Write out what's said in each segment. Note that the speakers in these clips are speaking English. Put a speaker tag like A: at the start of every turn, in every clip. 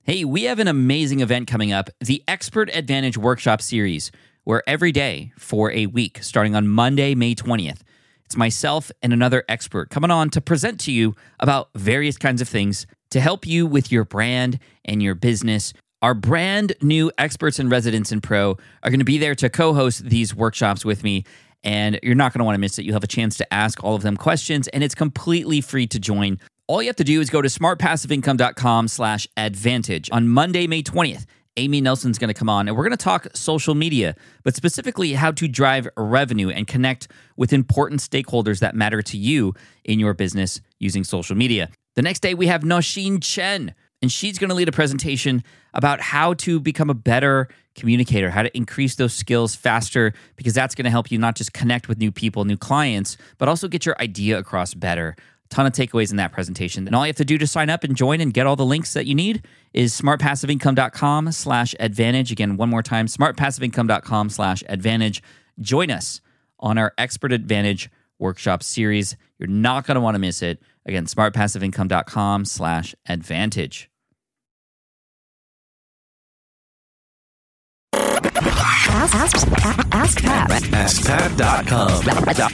A: Hey, we have an amazing event coming up, the Expert Advantage Workshop Series, where every day for a week, starting on Monday, May 20th, it's myself and another expert coming on to present to you about various kinds of things to help you with your brand and your business. Our brand new experts and residents in Pro are going to be there to co-host these workshops with me, and you're not going to want to miss it. You'll have a chance to ask all of them questions, and it's completely free to join. All you have to do is go to smartpassiveincome.com/advantage. On Monday, May 20th, Amy Nelson's going to come on, and we're going to talk social media, but specifically how to drive revenue and connect with important stakeholders that matter to you in your business using social media. The next day, we have Nosheen Chen, and she's going to lead a presentation about how to become a better communicator, how to increase those skills faster, because that's going to help you not just connect with new people, new clients, but also get your idea across better. Ton of takeaways in that presentation. And all you have to do to sign up and join and get all the links that you need is smartpassiveincome.com/advantage. Again, one more time, smartpassiveincome.com/advantage. Join us on our Expert Advantage Workshop Series. You're not going to want to miss it. Again, smartpassiveincome.com/advantage.
B: Ask Pat.
C: AskPat.com.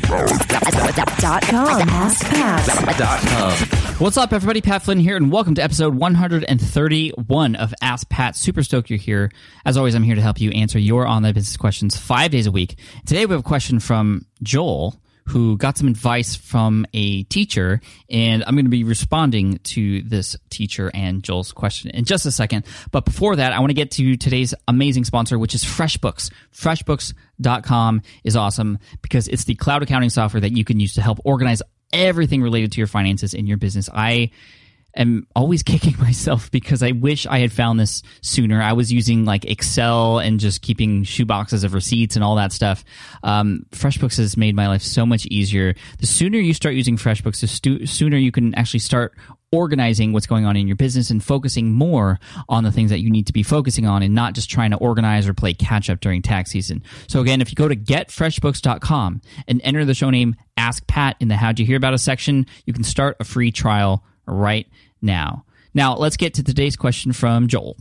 B: AskPat.com.
D: What's up, everybody? Pat Flynn here, and welcome to episode 131 of Ask Pat. Super stoked you're here. As always, I'm here to help you answer your online business questions 5 days a week. Today, we have a question from Joel, who got some advice from a teacher, and I'm going to be responding to this teacher and Joel's question in just a second. But before that, I want to get to today's amazing sponsor, which is FreshBooks. FreshBooks.com is awesome because it's the cloud accounting software that you can use to help organize everything related to your finances in your business. I am always kicking myself because I wish I had found this sooner. I was using like Excel and just keeping shoeboxes of receipts and all that stuff. FreshBooks has made my life so much easier. The sooner you start using FreshBooks, the sooner you can actually start organizing what's going on in your business and focusing more on the things that you need to be focusing on and not just trying to organize or play catch up during tax season. So again, if you go to getfreshbooks.com and enter the show name Ask Pat in the How'd You Hear About Us section, you can start a free trial right now. Now, let's get to today's question from Joel.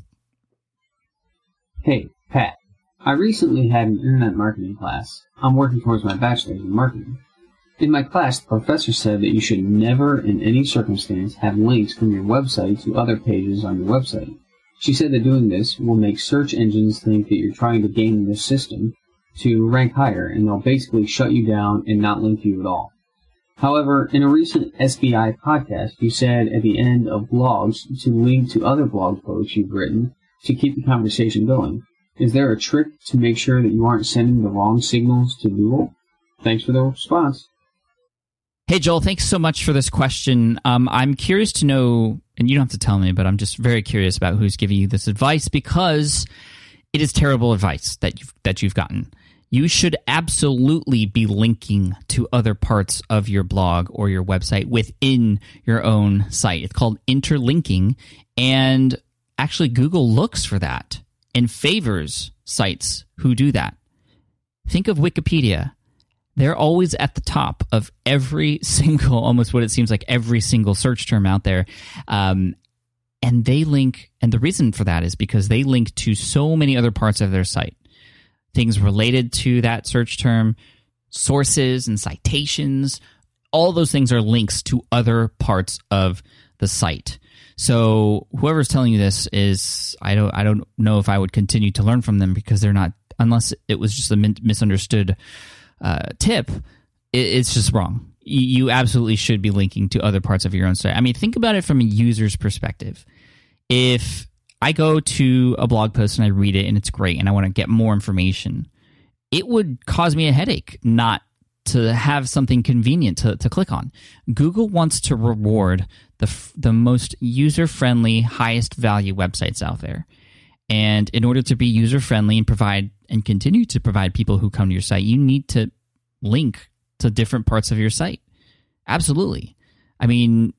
E: Hey, Pat. I recently had an internet marketing class. I'm working towards my bachelor's in marketing. In my class, the professor said that you should never, in any circumstance, have links from your website to other pages on your website. She said that doing this will make search engines think that you're trying to game the system to rank higher, and they'll basically shut you down and not link you at all. However, in a recent SBI podcast, you said at the end of blogs to link to other blog posts you've written to keep the conversation going. Is there a trick to make sure that you aren't sending the wrong signals to Google? Thanks for the response.
D: Hey, Joel, thanks so much for this question. I'm curious to know, and you don't have to tell me, but I'm just very curious about who's giving you this advice because it is terrible advice that you've gotten. You should absolutely be linking to other parts of your blog or your website within your own site. It's called interlinking, and actually Google looks for that and favors sites who do that. Think of Wikipedia. They're always at the top of every single, almost what it seems like every single search term out there. And they link, and the reason for that is because they link to so many other parts of their site. Things related to that search term, sources and citations, all those things are links to other parts of the site. So whoever's telling you this is, I don't know if I would continue to learn from them because they're not, unless it was just a misunderstood tip, it's just wrong. You absolutely should be linking to other parts of your own site. I mean, think about it from a user's perspective. If I go to a blog post and I read it and it's great and I want to get more information, it would cause me a headache not to have something convenient to click on. Google wants to reward the most user-friendly, highest value websites out there. And in order to be user-friendly and provide and continue to provide people who come to your site, you need to link to different parts of your site. Absolutely. I mean,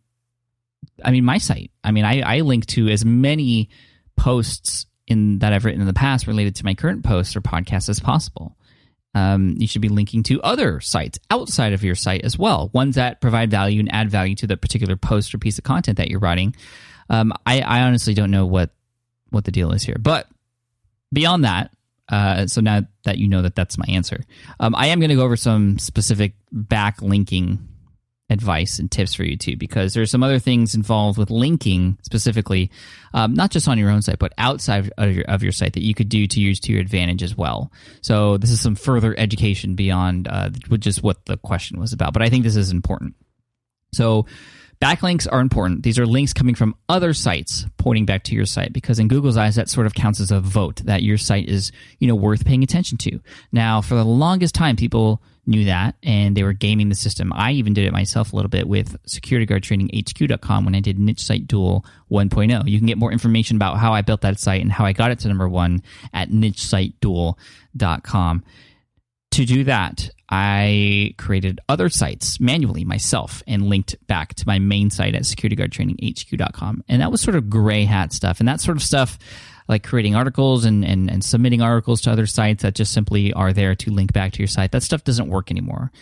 D: my site. I link to as many posts that I've written in the past related to my current posts or podcasts as possible. You should be linking to other sites outside of your site as well, ones that provide value and add value to the particular post or piece of content that you're writing. I honestly don't know what what the deal is here. But beyond that, so now that you know that that's my answer, I am going to go over some specific backlinking advice and tips for you too, because there's some other things involved with linking specifically, not just on your own site, but outside of your site that you could do to use to your advantage as well. So this is some further education beyond just what the question was about, but I think this is important. So backlinks are important. These are links coming from other sites pointing back to your site, because in Google's eyes, that sort of counts as a vote that your site is, worth paying attention to. Now, for the longest time, people knew that, and they were gaming the system. I even did it myself a little bit with SecurityGuardTrainingHQ.com when I did Niche Site Duel 1.0. You can get more information about how I built that site and how I got it to number 1 at NicheSiteDuel.com. To do that, I created other sites manually myself and linked back to my main site at SecurityGuardTrainingHQ.com. And that was sort of gray hat stuff. And that sort of stuff, like creating articles and submitting articles to other sites that just simply are there to link back to your site, that stuff doesn't work anymore.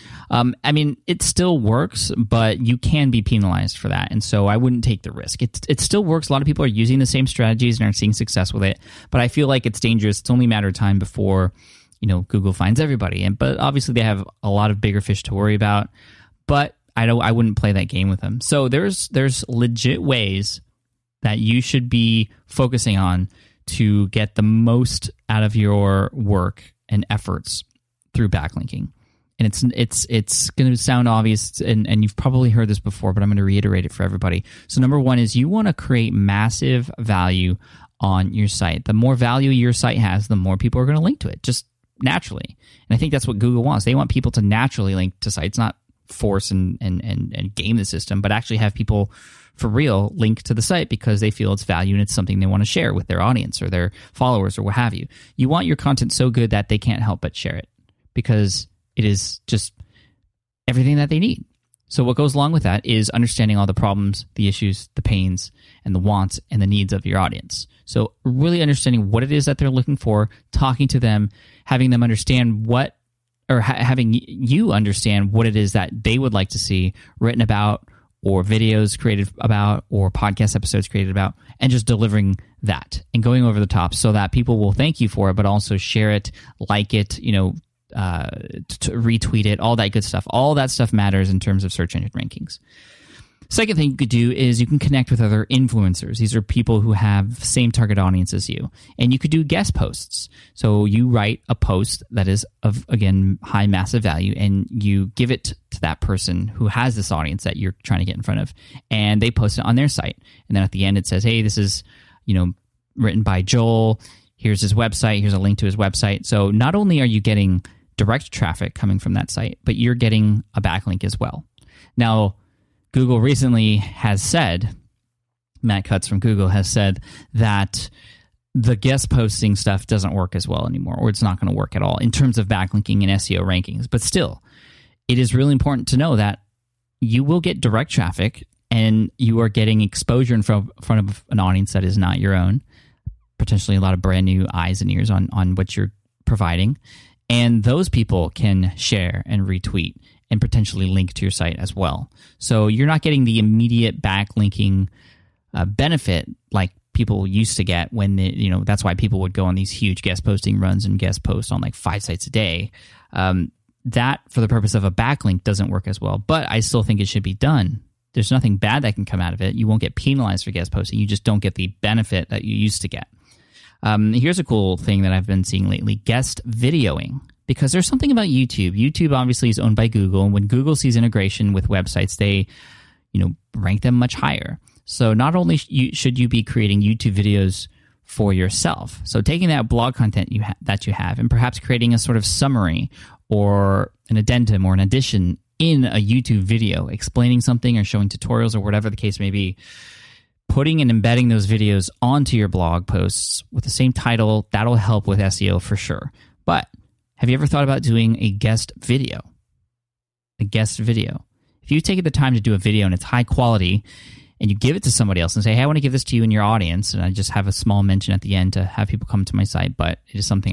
D: It still works, but you can be penalized for that. And so I wouldn't take the risk. It still works. A lot of people are using the same strategies and are seeing success with it. But I feel like it's dangerous. It's only a matter of time before Google finds everybody. But obviously they have a lot of bigger fish to worry about. But I wouldn't play that game with them. So there's legit ways that you should be focusing on to get the most out of your work and efforts through backlinking. And it's going to sound obvious, and you've probably heard this before, but I'm going to reiterate it for everybody. So number one is you want to create massive value on your site. The more value your site has, the more people are going to link to it, just naturally. And I think that's what Google wants. They want people to naturally link to sites, not force and game the system, but actually have people for real link to the site because they feel it's value and it's something they want to share with their audience or their followers or what have you. You want your content so good that they can't help but share it because it is just everything that they need. So what goes along with that is understanding all the problems, the issues, the pains, and the wants and the needs of your audience. So really understanding what it is that they're looking for, talking to them, having them understand what, or having you understand what it is that they would like to see written about, or videos created about, or podcast episodes created about, and just delivering that and going over the top so that people will thank you for it, but also share it, like it, to retweet it, all that good stuff. All that stuff matters in terms of search engine rankings. Second thing you could do is you can connect with other influencers. These are people who have same target audience as you. And you could do guest posts. So you write a post that is of, again, high massive value, and you give it to that person who has this audience that you're trying to get in front of. And they post it on their site. And then at the end it says, hey, this is, written by Joel. Here's his website. Here's a link to his website. So not only are you getting direct traffic coming from that site, but you're getting a backlink as well. Now, Google recently has said, Matt Cutts from Google has said that the guest posting stuff doesn't work as well anymore, or it's not going to work at all in terms of backlinking and SEO rankings. But still, it is really important to know that you will get direct traffic and you are getting exposure in front of an audience that is not your own, potentially a lot of brand new eyes and ears on what you're providing. And those people can share and retweet and potentially link to your site as well. So you're not getting the immediate backlinking benefit like people used to get when that's why people would go on these huge guest posting runs and guest post on like 5 sites a day. That, for the purpose of a backlink, doesn't work as well. But I still think it should be done. There's nothing bad that can come out of it. You won't get penalized for guest posting. You just don't get the benefit that you used to get. Here's a cool thing that I've been seeing lately: guest videoing. Because there's something about YouTube. YouTube obviously is owned by Google, and when Google sees integration with websites, they, rank them much higher. So not only should you be creating YouTube videos for yourself, so taking that blog content that you have and perhaps creating a sort of summary or an addendum or an addition in a YouTube video, explaining something or showing tutorials or whatever the case may be, putting and embedding those videos onto your blog posts with the same title, that'll help with SEO for sure. But have you ever thought about doing a guest video? A guest video. If you take the time to do a video and it's high quality and you give it to somebody else and say, hey, I want to give this to you and your audience, and I just have a small mention at the end to have people come to my site, but it is something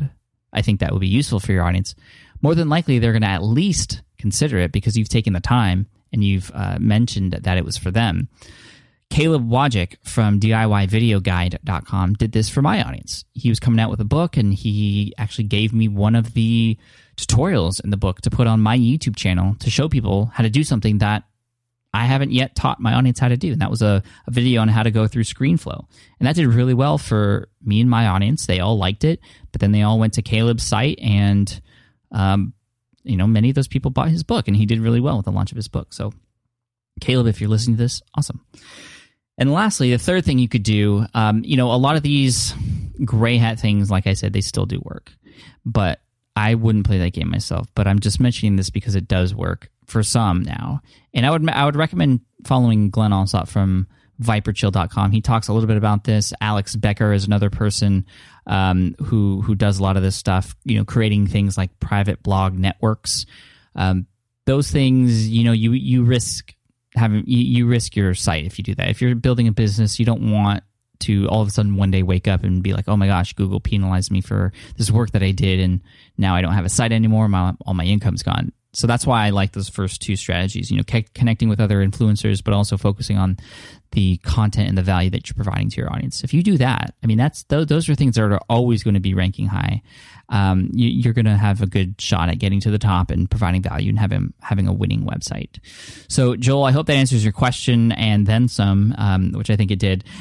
D: I think that would be useful for your audience, more than likely they're going to at least consider it because you've taken the time and you've mentioned that it was for them. Caleb Wojcik from DIYVideoGuide.com did this for my audience. He was coming out with a book, and he actually gave me one of the tutorials in the book to put on my YouTube channel to show people how to do something that I haven't yet taught my audience how to do. And that was a video on how to go through ScreenFlow. And that did really well for me and my audience. They all liked it, but then they all went to Caleb's site, and many of those people bought his book, and he did really well with the launch of his book. So Caleb, if you're listening to this, awesome. And lastly, the third thing you could do, a lot of these gray hat things, like I said, they still do work. But I wouldn't play that game myself. But I'm just mentioning this because it does work for some now. And I would recommend following Glenn Allsop from viperchill.com. He talks a little bit about this. Alex Becker is another person who does a lot of this stuff, creating things like private blog networks. Those things, you risk you risk your site if you do that. If you're building a business, you don't want to all of a sudden one day wake up and be like, oh my gosh, Google penalized me for this work that I did, and now I don't have a site anymore. All my income's gone. So that's why I like those first two strategies, connecting with other influencers, but also focusing on the content and the value that you're providing to your audience. If you do that, those are things that are always going to be ranking high. You're going to have a good shot at getting to the top and providing value and having a winning website. So Joel, I hope that answers your question and then some, which I think it did.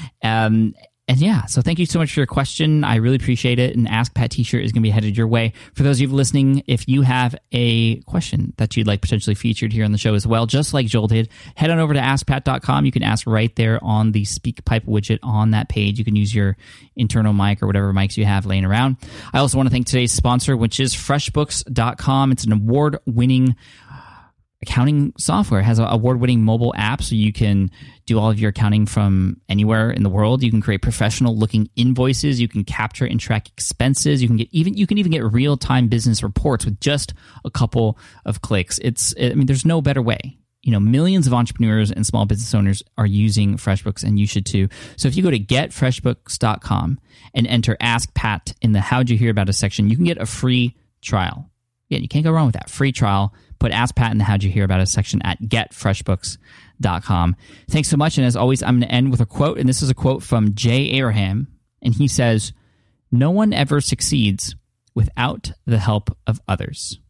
D: And yeah, so thank you so much for your question. I really appreciate it. An Ask Pat t-shirt is going to be headed your way. For those of you listening, if you have a question that you'd like potentially featured here on the show as well, just like Joel did, head on over to askpat.com. You can ask right there on the SpeakPipe widget on that page. You can use your internal mic or whatever mics you have laying around. I also want to thank today's sponsor, which is FreshBooks.com. It's an award-winning accounting software. It has an award-winning mobile app, so you can do all of your accounting from anywhere in the world. You can create professional-looking invoices. You can capture and track expenses. You can even get real-time business reports with just a couple of clicks. There's no better way. Millions of entrepreneurs and small business owners are using FreshBooks, and you should too. So if you go to getfreshbooks.com and enter Ask Pat in the How'd You Hear About Us section, you can get a free trial. Yeah, you can't go wrong with that. Free trial. Put Ask Pat in the How'd You Hear About Us section at getfreshbooks.com. Thanks so much. And as always, I'm going to end with a quote. And this is a quote from Jay Abraham. And he says, "No one ever succeeds without the help of others."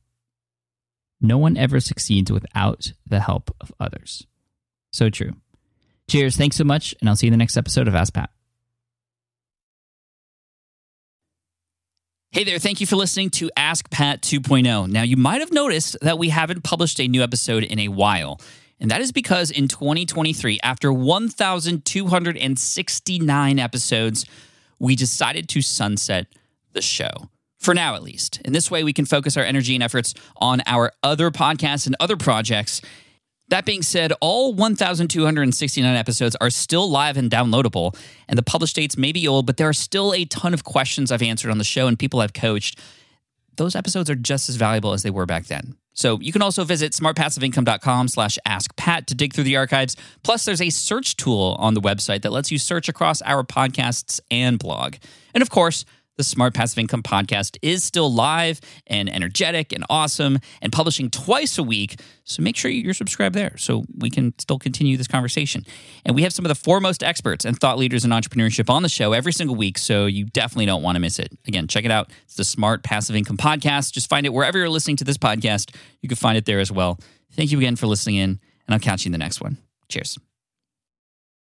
D: No one ever succeeds without the help of others. So true. Cheers. Thanks so much. And I'll see you in the next episode of Ask Pat.
A: Hey there, thank you for listening to Ask Pat 2.0. Now, you might have noticed that we haven't published a new episode in a while, and that is because in 2023, after 1,269 episodes, we decided to sunset the show. For now, at least. In this way, we can focus our energy and efforts on our other podcasts and other projects. That being said, all 1,269 episodes are still live and downloadable, and the published dates may be old, but there are still a ton of questions I've answered on the show and people I've coached. Those episodes are just as valuable as they were back then. So you can also visit smartpassiveincome.com/askpat to dig through the archives. Plus, there's a search tool on the website that lets you search across our podcasts and blog. And of course, the Smart Passive Income podcast is still live and energetic and awesome and publishing twice a week. So make sure you're subscribed there so we can still continue this conversation. And we have some of the foremost experts and thought leaders in entrepreneurship on the show every single week, so you definitely don't want to miss it. Again, check it out. It's the Smart Passive Income podcast. Just find it wherever you're listening to this podcast. You can find it there as well. Thank you again for listening in, and I'll catch you in the next one. Cheers.